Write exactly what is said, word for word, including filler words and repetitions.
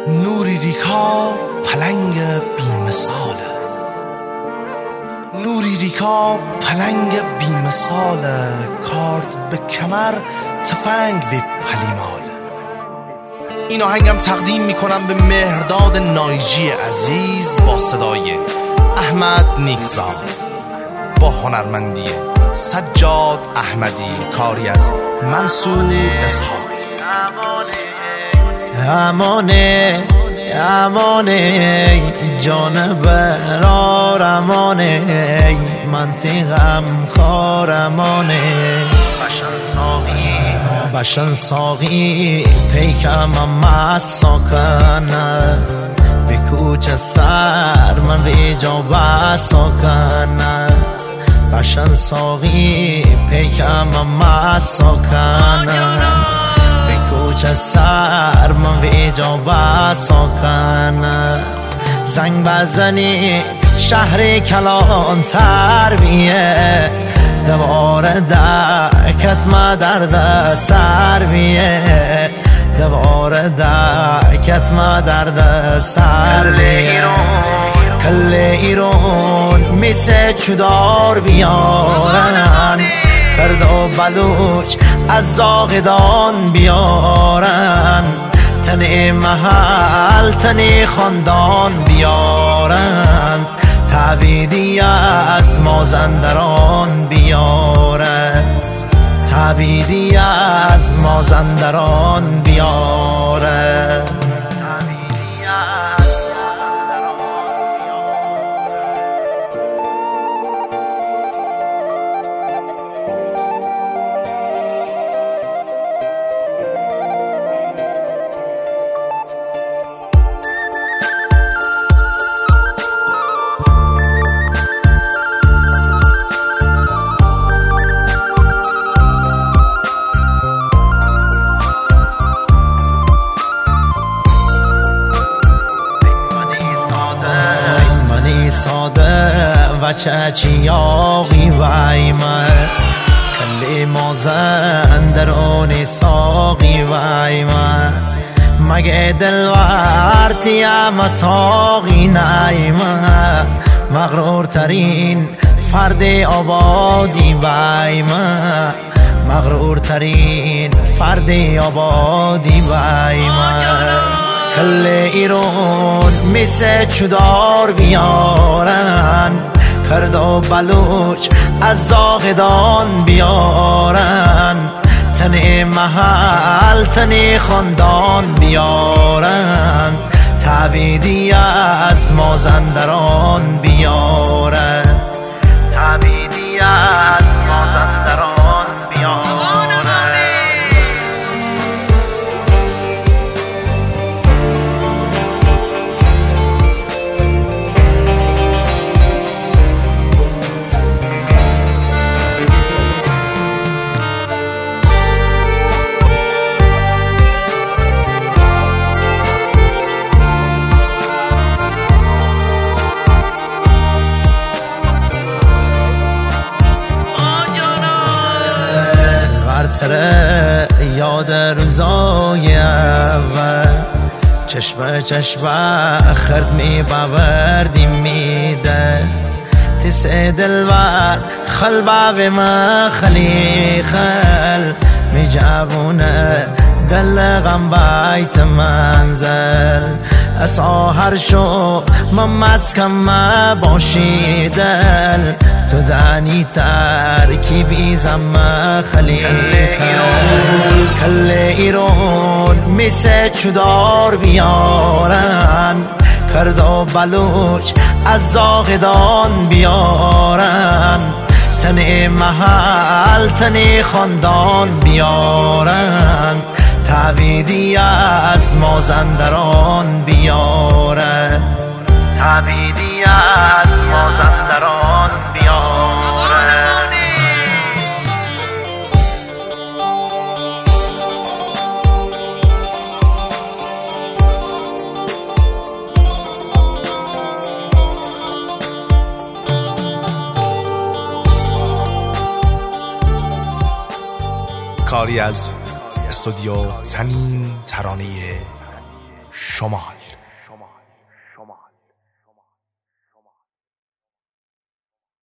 نوری ریکا پلنگ بیمثاله، نوری ریکا پلنگ بیمثاله، کارد به کمر تفنگ و پلیماله. این آهنگم تقدیم میکنم به مهرداد نایجی عزیز با صدای احمد نیکزاد، با هنرمندی سجاد احمدی، کاری از منصور اسحاقی. امانه امانه جان برار، امانه منطقم خار، امانه بشن ساقی بشن ساقی پیکم مست کنه، به کوچه سر من به جا بس کنه، بشن ساقی پیکم مست کنه، کوچه سر من به جا بسا کنه. زنگ بزنی شهر کلان تربیه، دوار دکت ما درد سر بیه، دوار دکت ما درد سر بیه. کل ایران میسه چودار بیارن، کرد و بلوچ از زاغدان بیارن، تن محل تن خاندان بیارن، تعبیدی از مازندران بیارن، تعبیدی از مازندران بیارن. و چچی آقی وای ما، کلی مازندران ساقی وای ما، مگه دلوار تیم تاقی نایما، مغرور ترین فرد آبادی وای ما، مغرور ترین فرد آبادی وای ما. کل ایران میسه چودار بیارن، کرد و بلوچ از زاغدان بیارن، تن محل تن خاندان بیارن، تعبیدی از مازندران بیارن، تعبیدی از مازندران بیارن. یاد روزای اول، چشم چشم خرد می باوردی میده، تس دلور خلبا به ما خلی خل، می جوونه دل غم بایت منزل، اسا هر شو من مسکم ما باشی دل، تو دانی ترکیبی زم خلی خل. کل ایران میسه چودار بیارن، کرد و بلوچ از زاغدان بیارن، تن محل تن خاندان بیارن، تعبیدی از مازندران بیارن، تعبیدی از مازندران بیارن. کاری از استودیو زمین ترانه شمال. شمال.